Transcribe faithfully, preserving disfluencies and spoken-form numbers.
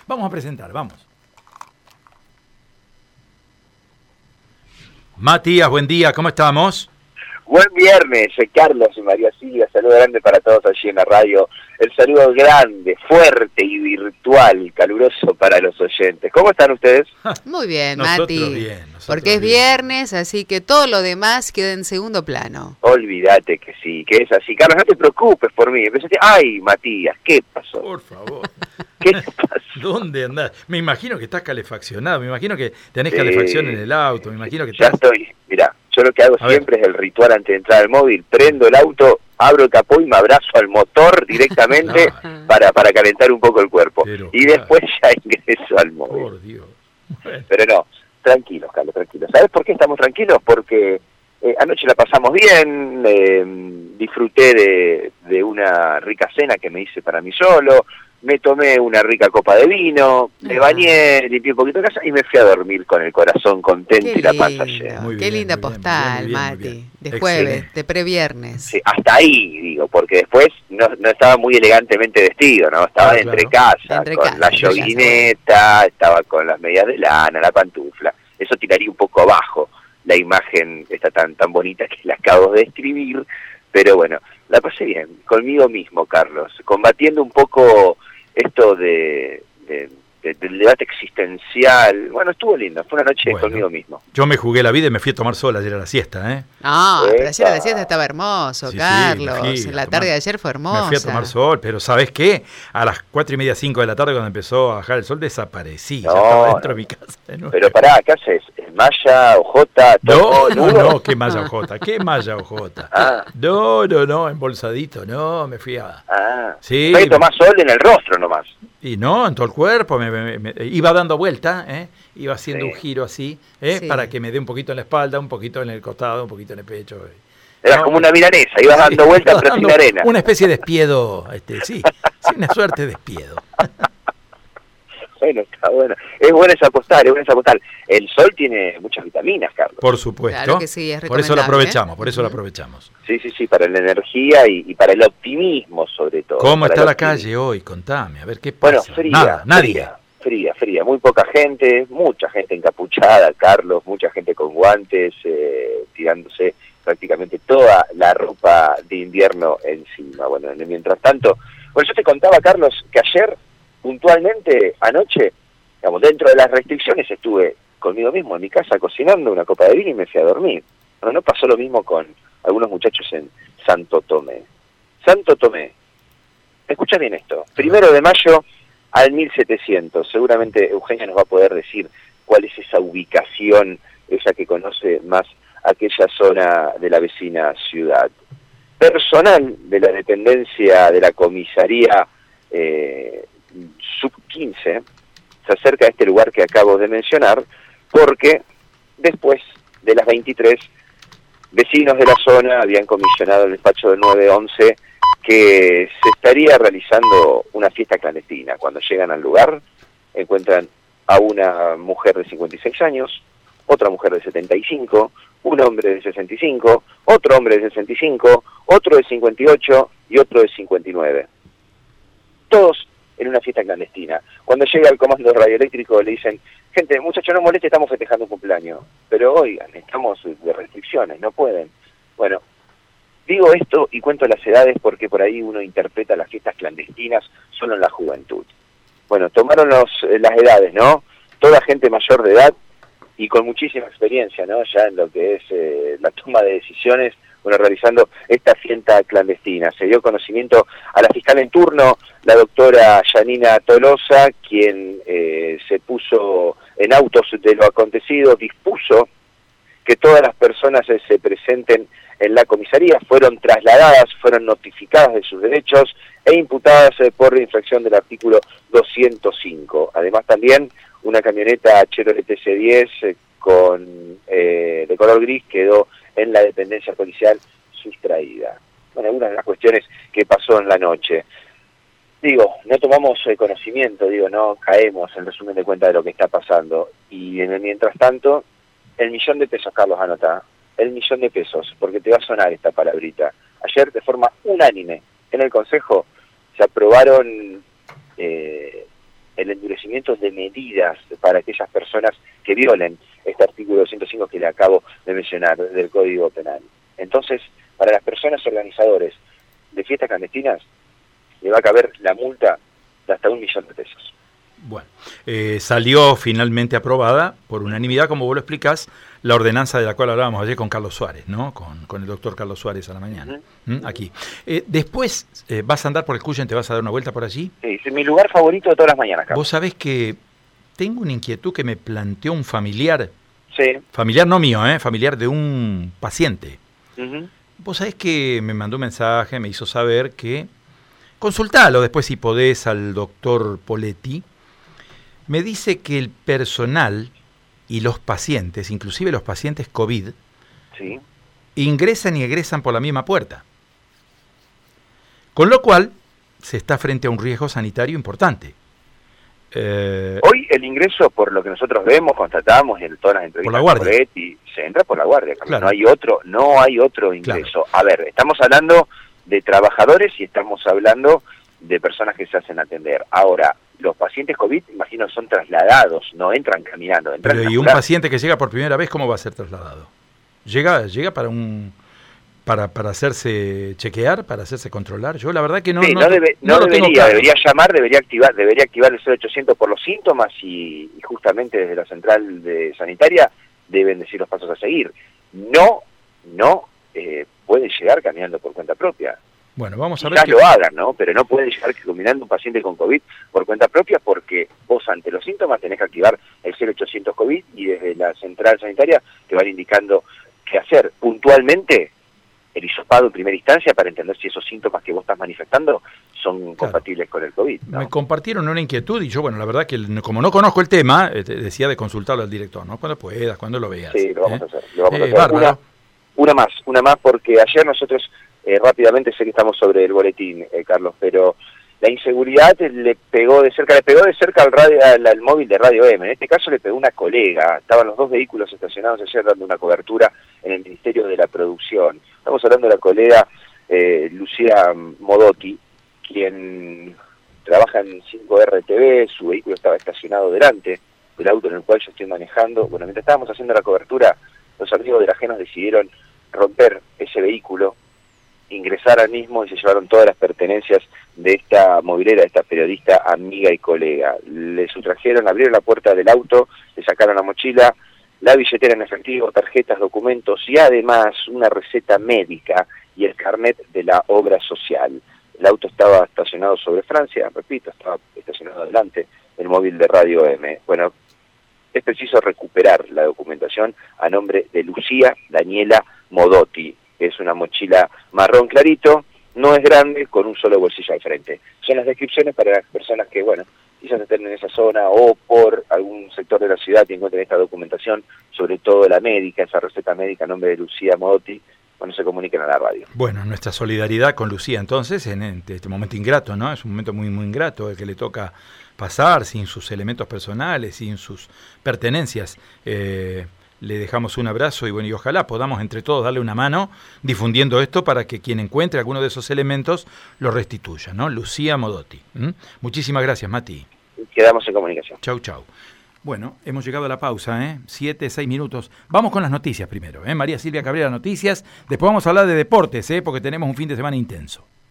Vamos a presentar, vamos. Matías, buen día, ¿cómo estamos? Buen viernes, Carlos y María Silvia, saludo grande para todos allí en la radio, el saludo grande, fuerte y virtual, caluroso para los oyentes. ¿Cómo están ustedes? Muy bien, Nosotros Mati, bien, nosotros porque es bien. viernes, así que todo lo demás queda en segundo plano. Olvídate que sí, que es así. Carlos, no te preocupes por mí. Empecé a decir, ay, Matías, ¿qué pasó? Por favor. ¿Qué pasó? ¿Dónde andás? Me imagino que estás calefaccionado, me imagino que tenés Sí. calefacción en el auto, me imagino que Ya estás... estoy, mirá, yo lo que hago A siempre es el ritual antes de entrar al móvil, prendo el auto, abro el capó y me abrazo al motor directamente No. para, para calentar un poco el cuerpo. Pero, y claro. después ya ingreso al móvil. Por Dios. Bueno. Pero no, tranquilos, Carlos, tranquilos. ¿Sabes por qué estamos tranquilos? Porque eh, anoche la pasamos bien, eh, disfruté de, de una rica cena que me hice para mí solo, me tomé una rica copa de vino, me Ah. bañé, limpié un poquito de casa y me fui a dormir con el corazón contento Qué y la panza lindo, llena. Muy qué bien, linda muy bien, postal, muy bien, muy Mati, bien. de Excelente. jueves, de previernes. Sí, hasta ahí, digo, porque después no, no estaba muy elegantemente vestido, ¿no? Estaba Claro, de entre claro. casa, De entre con casa, la entre casa, yoguineta, estaba con las medias de lana, la pantufla. Eso tiraría un poco abajo la imagen esta tan tan bonita que la acabo de describir, pero bueno, la pasé bien, conmigo mismo, Carlos, combatiendo un poco esto de, de, de- del debate existencial. Bueno, estuvo lindo, fue una noche Bueno. conmigo mismo. Yo me jugué la vida y me fui a tomar sol ayer a la siesta, ¿eh? No, pero ayer a la Epa. siesta estaba hermoso, Sí, sí, Carlos. me fui a la tomar- tarde de ayer fue hermosa. Me fui a tomar sol, pero ¿sabes qué? A las cuatro y media, cinco de la tarde, cuando empezó a bajar el sol, desaparecí. ya No, estaba dentro no. de mi casa de nuevo. Pero pará, ¿qué haces? ¿Malla, ojota, No, todo, no, nudo? no, qué malla ojota, qué malla ojota. Ah. No, no, no, embolsadito, no, me fui a... Ah, Sí. no hay que tomar sol en el rostro nomás. Y no, en todo el cuerpo, me, me- me- iba dando vuelta, ¿eh? Iba haciendo Sí. un giro así, ¿eh? Sí. Para que me dé un poquito en la espalda, un poquito en el costado, un poquito en el pecho. Eras No, como una milanesa, ibas dando vueltas iba pero sin dando arena. Una especie de despiedo, este, sí, sí, una suerte de despiedo. Bueno, está bueno. Es buena esa postal, es buena esa postal. El sol tiene muchas vitaminas, Carlos. Por supuesto. Claro que sí, es por eso lo recomendable, aprovechamos, ¿eh? por eso lo Ujú. aprovechamos. Sí, sí, sí, para la energía y, y para el optimismo sobre todo. ¿Cómo para está el la optimismo. calle hoy? Contame, a ver qué Bueno, pasa. fría, Nada, nadie. fría, fría, fría. Muy poca gente, mucha gente encapuchada, Carlos, mucha gente con guantes, eh, tirándose prácticamente toda la ropa de invierno encima. Bueno, mientras tanto, bueno, yo te contaba, Carlos, que ayer, puntualmente, anoche, digamos, dentro de las restricciones estuve conmigo mismo en mi casa cocinando una copa de vino y me fui a dormir. Bueno, no pasó lo mismo con algunos muchachos en Santo Tomé. Santo Tomé, escucha bien esto, primero de mayo al mil setecientos, seguramente Eugenia nos va a poder decir cuál es esa ubicación, ella que conoce más aquella zona de la vecina ciudad. Personal de la dependencia de la comisaría eh, sub quince se acerca a este lugar que acabo de mencionar porque después de las veintitrés, vecinos de la zona habían comisionado el despacho del nueve once que se estaría realizando una fiesta clandestina. Cuando llegan al lugar, encuentran a una mujer de cincuenta y seis años, otra mujer de setenta y cinco, un hombre de sesenta y cinco, otro hombre de sesenta y cinco, otro de cincuenta y ocho y otro de cincuenta y nueve. Todos en una fiesta clandestina. Cuando llega el comando radioeléctrico le dicen, gente, muchachos, no moleste, estamos festejando un cumpleaños. Pero oigan, estamos de restricciones, no pueden. Bueno, digo esto y cuento las edades porque por ahí uno interpreta las fiestas clandestinas solo en la juventud. Bueno, tomaron los, las edades, ¿no? Toda gente mayor de edad y con muchísima experiencia, ¿no? Ya en lo que es eh, la toma de decisiones, bueno, realizando esta fiesta clandestina. Se dio conocimiento a la fiscal en turno, la doctora Yanina Tolosa, quien eh, se puso en autos de lo acontecido, dispuso que todas las personas eh, se presenten en la comisaría, fueron trasladadas, fueron notificadas de sus derechos e imputadas eh, por la infracción del artículo doscientos cinco. Además también una camioneta Chevrolet T C diez eh, con eh, de color gris quedó en la dependencia policial sustraída. Bueno, algunas de las cuestiones que pasó en la noche. Digo, no tomamos eh, conocimiento, digo, no caemos en resumen de cuenta de lo que está pasando. Y en el mientras tanto, el millón de pesos, Carlos, anota, el millón de pesos, porque te va a sonar esta palabrita. Ayer, de forma unánime, en el Consejo, se aprobaron eh, el endurecimiento de medidas para aquellas personas que violen este artículo doscientos cinco que le acabo de mencionar del Código Penal. Entonces, para las personas organizadores de fiestas clandestinas, le va a caber la multa de hasta un millón de pesos. Bueno, eh, salió finalmente aprobada por unanimidad, como vos lo explicás, la ordenanza de la cual hablábamos ayer con Carlos Suárez, ¿no? Con, con el doctor Carlos Suárez a la mañana, uh-huh. ¿Mm? Aquí. Eh, después, eh, ¿vas a andar por el Cuyen, te vas a dar una vuelta por allí? Sí, es mi lugar favorito de todas las mañanas, Carlos. Vos sabés que tengo una inquietud que me planteó un familiar, sí. familiar no mío, ¿eh? Familiar de un paciente. Uh-huh. Vos sabés que me mandó un mensaje, me hizo saber que, consultalo después si podés al doctor Poletti, me dice que el personal y los pacientes, inclusive los pacientes COVID, sí. ingresan y egresan por la misma puerta. Con lo cual, se está frente a un riesgo sanitario importante. Eh, Hoy el ingreso, por lo que nosotros vemos, constatamos en todas las entrevistas, por la guardia. Poletti, se entra por la guardia. Claro. No hay otro, no hay otro ingreso. Claro. A ver, estamos hablando de trabajadores y estamos hablando de personas que se hacen atender. Ahora, los pacientes COVID, imagino, son trasladados, no entran caminando. Entran Pero, ¿y un paciente que llega por primera vez, cómo va a ser trasladado? ¿Llega llega para un para para hacerse chequear, para hacerse controlar? Yo la verdad que no sí, no, no, debe, no, no debería, claro. debería llamar, debería activar, debería activar el cero ochocientos por los síntomas y, y justamente desde la central de sanitaria deben decir los pasos a seguir. No, no eh, puede llegar caminando por cuenta propia. Bueno, vamos a Quizás ver. lo que... hagan, ¿no? Pero no puede llegar combinando un paciente con COVID por cuenta propia porque vos ante los síntomas tenés que activar el cero ochocientos COVID y desde la central sanitaria te van indicando qué hacer. Puntualmente, el hisopado en primera instancia para entender si esos síntomas que vos estás manifestando son claro. compatibles con el COVID, ¿no? Me compartieron una inquietud y yo, bueno, la verdad que como no conozco el tema, eh, decía de consultarlo al director, ¿no? Cuando puedas, cuando lo veas. Sí, lo vamos ¿eh? a hacer. Lo vamos Eh, a hacer. Una, una más, una más porque ayer nosotros... Eh, rápidamente sé que estamos sobre el boletín, eh, Carlos, pero la inseguridad le pegó de cerca, le pegó de cerca al, radio, al, al móvil de Radio M. En este caso le pegó una colega. Estaban los dos vehículos estacionados ayer dando una cobertura en el Ministerio de la Producción. Estamos hablando de la colega eh, Lucía Modotti, quien trabaja en cinco R T V, su vehículo estaba estacionado delante del auto en el cual yo estoy manejando. Bueno, mientras estábamos haciendo la cobertura, los amigos de la ajenos decidieron romper ese vehículo, ingresar al mismo y se llevaron todas las pertenencias de esta movilera, de esta periodista, amiga y colega. Le sustrajeron, abrieron la puerta del auto, le sacaron la mochila, la billetera en efectivo, tarjetas, documentos y además una receta médica y el carnet de la obra social. El auto estaba estacionado sobre Francia, repito, estaba estacionado adelante del móvil de Radio M. Bueno, es preciso recuperar la documentación a nombre de Lucía Daniela Modotti, que es una mochila marrón clarito, no es grande, con un solo bolsillo al frente. Son las descripciones para las personas que, bueno, quizás estén en esa zona o por algún sector de la ciudad y encuentren esta documentación, sobre todo la médica, esa receta médica a nombre de Lucía Modotti, bueno, se comuniquen a la radio. Bueno, nuestra solidaridad con Lucía entonces en este momento ingrato, ¿no? Es un momento muy, muy ingrato el que le toca pasar sin sus elementos personales, sin sus pertenencias. Eh, le dejamos un abrazo y bueno, y ojalá podamos entre todos darle una mano difundiendo esto para que quien encuentre alguno de esos elementos lo restituya, ¿no? Lucía Modotti. ¿Mm? Muchísimas gracias, Mati. Quedamos en comunicación. Chau, chau. Bueno, hemos llegado a la pausa, ¿eh? Siete, seis minutos. Vamos con las noticias primero, ¿eh? María Silvia Cabrera, noticias. Después vamos a hablar de deportes, ¿eh? Porque tenemos un fin de semana intenso.